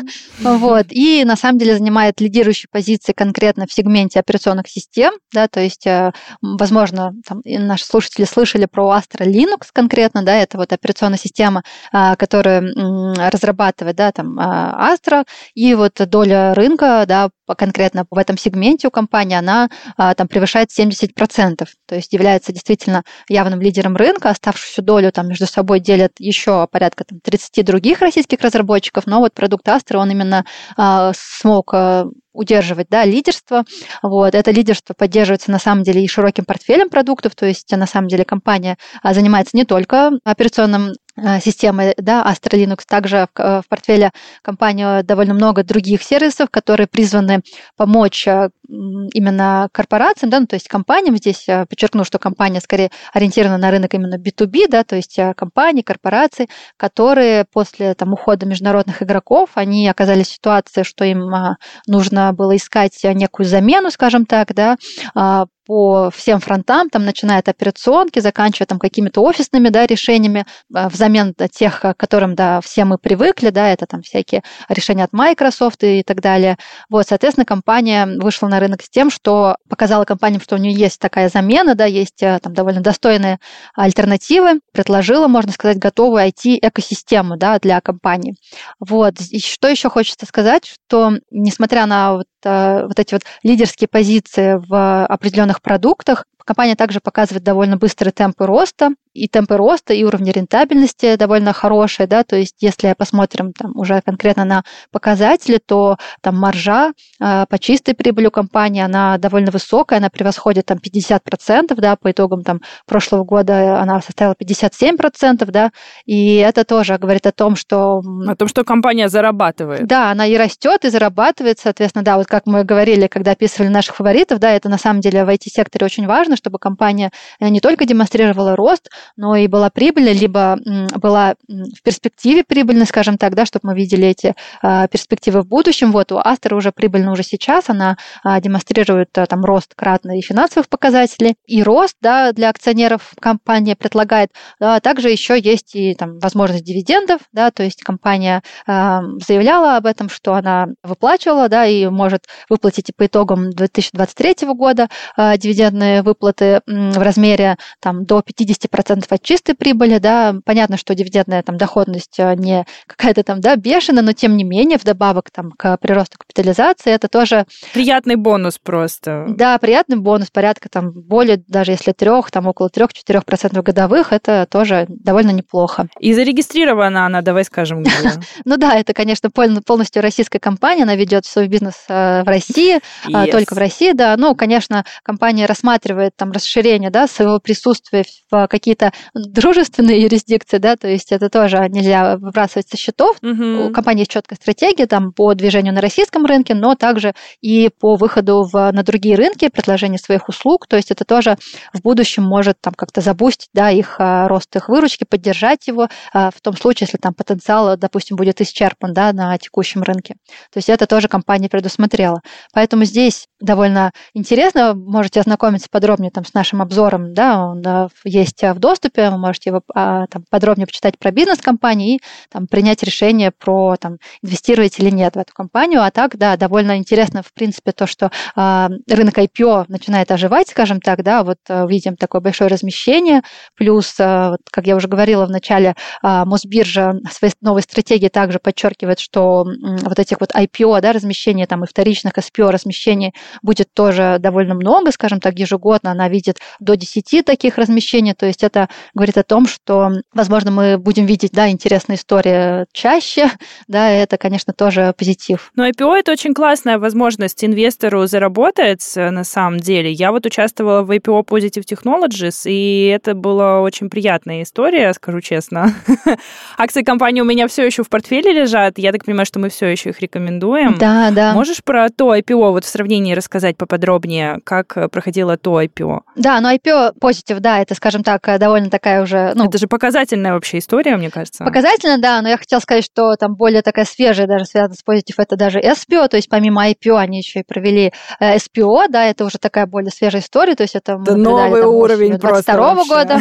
Speaker 3: Вот, и на самом деле занимает лидирующие позиции конкретно в сегменте операционных систем, да, то есть, возможно, там, наши слушатели слышали про Astra Linux конкретно, да, это вот операционная система, которая разрабатывает, да, там, Astra, и вот доля рынка, да, конкретно в этом сегменте у компании, она там превышает семьдесят процентов, то есть является действительно явным лидером рынка, оставшуюся долю там между собой делят еще порядка там, тридцать других российских разработчиков, но вот продукт Astra, он именно а, смог а, удерживать, да, лидерство. Вот. Это лидерство поддерживается на самом деле и широким портфелем продуктов, то есть на самом деле компания занимается не только операционным системы, да, Astra Linux, также в, в портфеле компании довольно много других сервисов, которые призваны помочь именно корпорациям, да, ну, то есть компаниям. Здесь подчеркну, что компания скорее ориентирована на рынок именно би ту би, да, то есть компании, корпорации, которые после там, ухода международных игроков, они оказались в ситуации, что им нужно было искать некую замену, скажем так, да, по всем фронтам, там, начиная от операционки, заканчивая там какими-то офисными, да, решениями взамен тех, к которым, да, все мы привыкли, да, это там всякие решения от Microsoft и так далее. Вот, соответственно, компания вышла на рынок с тем, что показала компаниям, что у нее есть такая замена, да, есть там довольно достойные альтернативы, предложила, можно сказать, готовую ай ти-экосистему, да, для компании. Вот, и что еще хочется сказать, что несмотря на вот, вот эти вот лидерские позиции в определенных продуктах, компания также показывает довольно быстрые темпы роста, и темпы роста, и уровни рентабельности довольно хорошие, да, то есть если посмотрим там, уже конкретно на показатели, то там маржа э, по чистой прибыли у компании, она довольно высокая, она превосходит там пятьдесят процентов, да, по итогам там прошлого года она составила пятьдесят семь процентов, да, и это тоже говорит о том, что...
Speaker 2: О том, что компания зарабатывает.
Speaker 3: Да, она и растет, и зарабатывает, соответственно, да, вот как мы говорили, когда описывали наших фаворитов, да, это на самом деле в ай ти-секторе очень важно, чтобы компания не только демонстрировала рост, но и была прибыльной, либо была в перспективе прибыльной, скажем так, да, чтобы мы видели эти а, перспективы в будущем. Вот у Astra уже прибыльна уже сейчас, она а, демонстрирует а, там рост кратный финансовых показателей, и рост, да, для акционеров компания предлагает. А, также еще есть и там возможность дивидендов, да, то есть компания а, заявляла об этом, что она выплачивала, да, и может выплатить по итогам две тысячи двадцать третьего года а, дивидендные выплаты в размере там до пятьдесят процентов от чистой прибыли, да, понятно, что дивидендная там доходность не какая-то там, да, бешеная, но тем не менее, вдобавок там к приросту капитализации, это тоже...
Speaker 2: Приятный бонус просто.
Speaker 3: Да, приятный бонус, порядка там более, даже если трех, там около трех-четырех процентов годовых, это тоже довольно неплохо.
Speaker 2: И зарегистрирована она, давай скажем, где.
Speaker 3: Ну да, это, конечно, полностью российская компания, она ведет свой бизнес в России, только в России, да, ну, конечно, компания рассматривает там расширение, да, своего присутствия в какие-то дружественные юрисдикции, да, то есть это тоже нельзя выбрасывать со счетов. Uh-huh. У компании есть четкая стратегия там, по движению на российском рынке, но также и по выходу в, на другие рынки, предложению своих услуг, то есть это тоже в будущем может там, как-то забустить, да, их рост их выручки, поддержать его в том случае, если там потенциал, допустим, будет исчерпан, да, на текущем рынке. То есть это тоже компания предусмотрела. Поэтому здесь довольно интересно, можете ознакомиться подробнее там, с нашим обзором, да, он есть в доступе, вы можете его там, подробнее почитать про бизнес компании и там, принять решение про там, инвестировать или нет в эту компанию. А так, да, довольно интересно, в принципе, то, что э, рынок ай пи о начинает оживать, скажем так, да, вот видим такое большое размещение, плюс, э, вот, как я уже говорила в начале, э, Мосбиржа в своей новой стратегии также подчеркивает, что э, вот этих вот ай пи о, да, размещения там, и вторичных эс пи о размещений будет тоже довольно много, скажем так, ежегодно она видит до десяти таких размещений, то есть это говорит о том, что, возможно, мы будем видеть, да, интересные истории чаще, да, это, конечно, тоже позитив.
Speaker 2: Но ай пи о – это очень классная возможность инвестору заработать, на самом деле. Я вот участвовала в ай пи о Positive Technologies, и это была очень приятная история, скажу честно. Акции компании у меня все еще в портфеле лежат, я так понимаю, что мы все еще их рекомендуем.
Speaker 3: Да, да.
Speaker 2: Можешь про то ай пи о вот в сравнении рассказать поподробнее, как проходило то ай пи о?
Speaker 3: Да, но ай пи о Positive, да, это, скажем так, довольно такая уже... Ну,
Speaker 2: это же показательная вообще история, мне кажется.
Speaker 3: Показательная, да, но я хотела сказать, что там более такая свежая, даже связана с Positive, это даже эс пи о, то есть помимо ай пи о они еще и провели эс пи о, да, это уже такая более свежая история, то есть это...
Speaker 2: Да новый уровень просто
Speaker 3: двадцать второго года.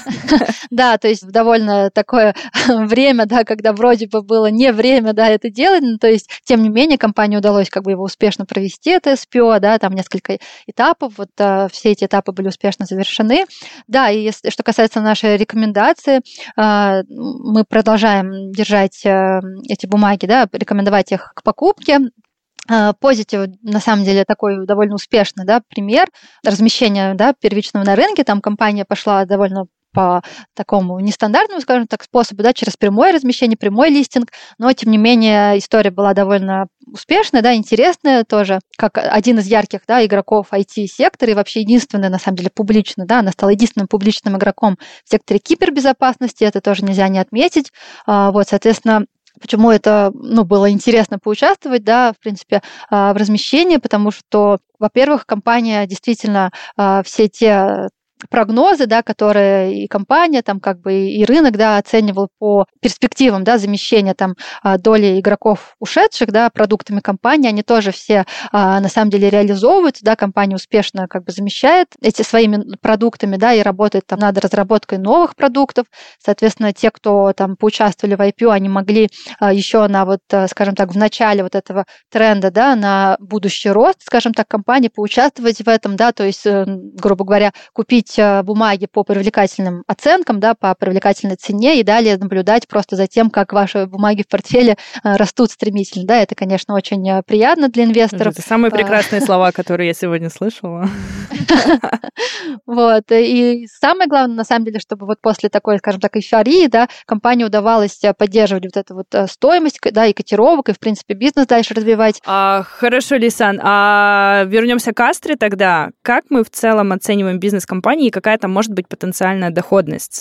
Speaker 3: Да, то есть довольно такое время, да, когда вроде бы было не время, да, это делать, но, то есть, тем не менее, компании удалось как бы его успешно провести, это эс пи о, да, там несколько этапов, вот а, все эти этапы были успешно завершены. Да, и если, что касается нашей рекомендации, а, мы продолжаем держать а, эти бумаги, да, рекомендовать их к покупке. Positive, на самом деле, такой довольно успешный, да, пример размещения, да, первичного на рынке. Там компания пошла довольно по такому нестандартному, скажем так, способу, да, через прямое размещение, прямой листинг, но, тем не менее, история была довольно успешная, да, интересная тоже, как один из ярких, да, игроков ай ти-сектора и вообще единственный, на самом деле, публичный, да, она стала единственным публичным игроком в секторе кибербезопасности, это тоже нельзя не отметить. Вот, соответственно, почему это, ну, было интересно поучаствовать, да, в принципе, в размещении, потому что, во-первых, компания действительно все те прогнозы, да, которые и компания, там, как бы, и рынок, да, оценивал по перспективам, да, замещения там доли игроков ушедших, да, продуктами компании, они тоже все на самом деле реализовываются, да, компания успешно как бы замещает эти своими продуктами, да, и работает там над разработкой новых продуктов. Соответственно, те, кто там поучаствовали в ай пи о, они могли еще на вот, скажем так, в начале вот этого тренда, да, на будущий рост, скажем так, компании поучаствовать в этом, да, то есть, грубо говоря, купить бумаги по привлекательным оценкам, да, по привлекательной цене и далее наблюдать просто за тем, как ваши бумаги в портфеле растут стремительно. Да, это, конечно, очень приятно для инвесторов.
Speaker 2: Это самые прекрасные слова, которые я сегодня слышала.
Speaker 3: Вот. И самое главное, на самом деле, чтобы вот после такой, скажем так, эйфории, да, компании удавалось поддерживать вот эту вот стоимость, да, и котировок, и, в принципе, бизнес дальше развивать.
Speaker 2: А, хорошо, Лейсан, а вернемся к Астре тогда. Как мы в целом оцениваем бизнес компании и какая там может быть потенциальная доходность?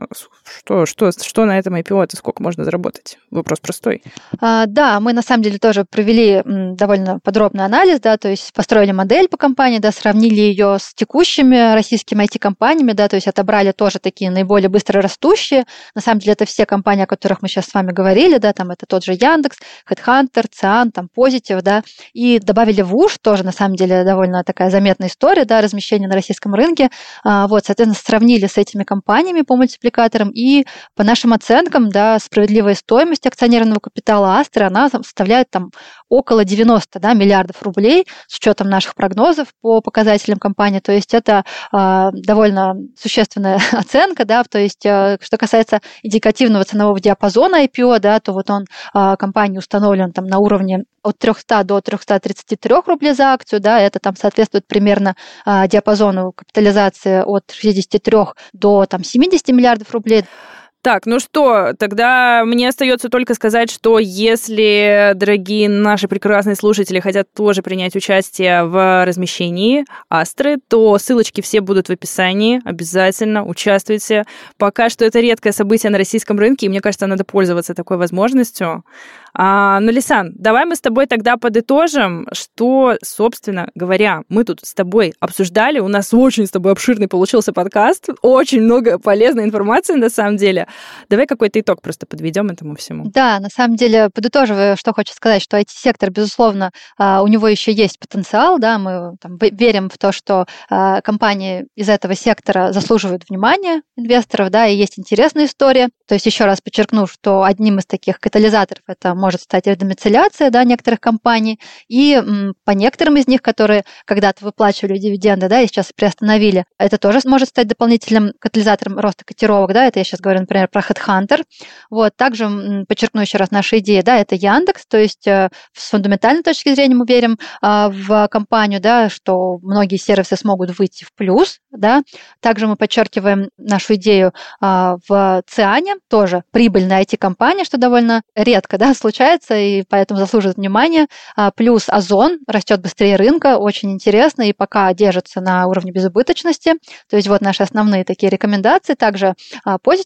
Speaker 2: Что, что, что на этом ай пи о-то сколько можно заработать? Вопрос простой.
Speaker 3: А, да, мы на самом деле тоже провели довольно подробный анализ, да, то есть построили модель по компании, да, сравнили ее с текущими российскими ай ти-компаниями, да, то есть отобрали тоже такие наиболее быстро растущие. На самом деле это все компании, о которых мы сейчас с вами говорили, да, там это тот же Яндекс, HeadHunter, Циан, там Positive, да, и добавили Whoosh, тоже на самом деле довольно такая заметная история, да, размещение на российском рынке. Вот, соответственно, сравнили с этими компаниями по мультипликаторам, и по нашим оценкам, да, справедливая стоимость акционерного капитала Астры, она составляет там около девяносто, да, миллиардов рублей с учетом наших прогнозов по показателям компании, то есть это э, довольно существенная оценка, да, то есть э, что касается индикативного ценового диапазона ай пи о, да, то вот он э, компании установлен там на уровне от трёхсот до трёхсот тридцати трёх рублей за акцию, да, это там соответствует примерно э, диапазону капитализации от шестидесяти трёх до там семидесяти миллиардов рублей.
Speaker 2: Так, ну что, тогда мне остается только сказать, что если, дорогие наши прекрасные слушатели, хотят тоже принять участие в размещении Астры, то ссылочки все будут в описании, обязательно участвуйте. Пока что это редкое событие на российском рынке, и мне кажется, надо пользоваться такой возможностью. А, ну, Лейсан, давай мы с тобой тогда подытожим, что, собственно говоря, мы тут с тобой обсуждали. У нас очень с тобой обширный получился подкаст, очень много полезной информации на самом деле. Давай какой-то итог просто подведем этому всему.
Speaker 3: Да, на самом деле, подытоживая, что хочу сказать, что ай ти-сектор, безусловно, у него еще есть потенциал, да, мы там верим в то, что компании из этого сектора заслуживают внимания инвесторов, да, и есть интересная история. То есть еще раз подчеркну, что одним из таких катализаторов это может стать редомицеляция, да, некоторых компаний, и м, по некоторым из них, которые когда-то выплачивали дивиденды, да, и сейчас приостановили, это тоже может стать дополнительным катализатором роста котировок, да, это я сейчас говорю, например, про HeadHunter. Вот, также м, подчеркну еще раз наша идея, да, это Яндекс, то есть э, с фундаментальной точки зрения мы верим э, в компанию, да, что многие сервисы смогут выйти в плюс, да. Также мы подчеркиваем нашу идею э, в Циане, тоже прибыльная ай ти-компания, что довольно редко, да, случается, и поэтому заслуживает внимания. Плюс Озон растет быстрее рынка, очень интересно, и пока держится на уровне безубыточности. То есть вот наши основные такие рекомендации. Также Positive все еще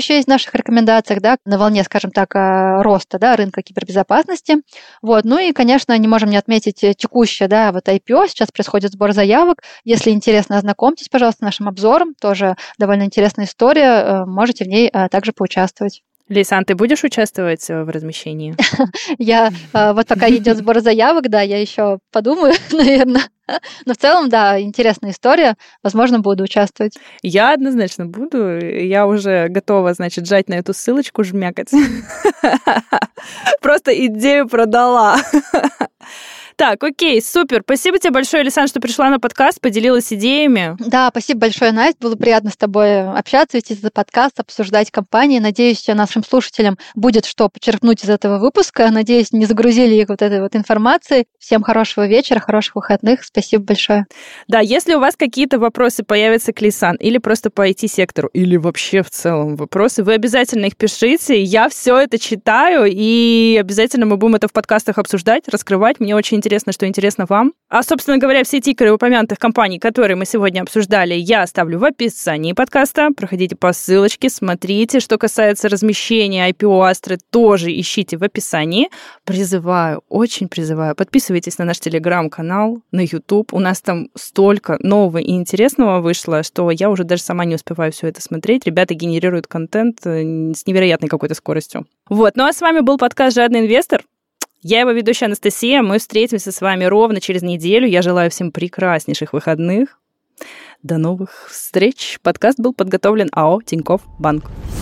Speaker 3: еще есть в наших рекомендациях, да, на волне, скажем так, роста, да, рынка кибербезопасности. Вот. Ну и, конечно, не можем не отметить текущее, да, вот ай пи о, сейчас происходит сбор заявок. Если интересно, ознакомьтесь, пожалуйста, с нашим обзором, тоже довольно интересная история, можете в ней также поучаствовать.
Speaker 2: Лейсан, ты будешь участвовать в размещении?
Speaker 3: Я вот пока идет сбор заявок, да, я еще подумаю, наверное. Но в целом, да, интересная история. Возможно, буду участвовать.
Speaker 2: Я однозначно буду. Я уже готова, значит, жать на эту ссылочку, жмякать. Просто идею продала. Так, окей, супер. Спасибо тебе большое, Лейсан, что пришла на подкаст, поделилась идеями.
Speaker 3: Да, спасибо большое, Настя. Было приятно с тобой общаться, вести этот подкаст, обсуждать компании. Надеюсь, нашим слушателям будет что почерпнуть из этого выпуска. Надеюсь, не загрузили их вот этой вот информацией. Всем хорошего вечера, хороших выходных. Спасибо большое.
Speaker 2: Да, если у вас какие-то вопросы появятся к Лейсан или просто по ай ти-сектору, или вообще в целом вопросы, вы обязательно их пишите. Я все это читаю, и обязательно мы будем это в подкастах обсуждать, раскрывать. Мне очень интересно. Интересно, что интересно вам. А, собственно говоря, все тикеры упомянутых компаний, которые мы сегодня обсуждали, я оставлю в описании подкаста. Проходите по ссылочке, смотрите. Что касается размещения ай пи о Астры, тоже ищите в описании. Призываю, очень призываю, подписывайтесь на наш телеграм-канал, на YouTube. У нас там столько нового и интересного вышло, что я уже даже сама не успеваю все это смотреть. Ребята генерируют контент с невероятной какой-то скоростью. Вот. Ну а с вами был подкаст «Жадный инвестор». Я его ведущая Анастасия. Мы встретимся с вами ровно через неделю. Я желаю всем прекраснейших выходных. До новых встреч. Подкаст был подготовлен АО «Тинькофф Банк».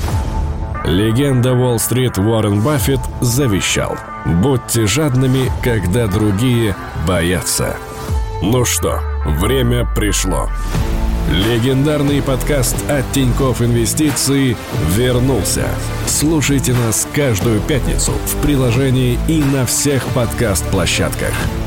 Speaker 1: Легенда Уолл-стрит Уоррен Баффет завещал: будьте жадными, когда другие боятся. Ну что, время пришло. Легендарный подкаст от Тинькофф Инвестиции вернулся. Слушайте нас каждую пятницу в приложении и на всех подкаст-площадках.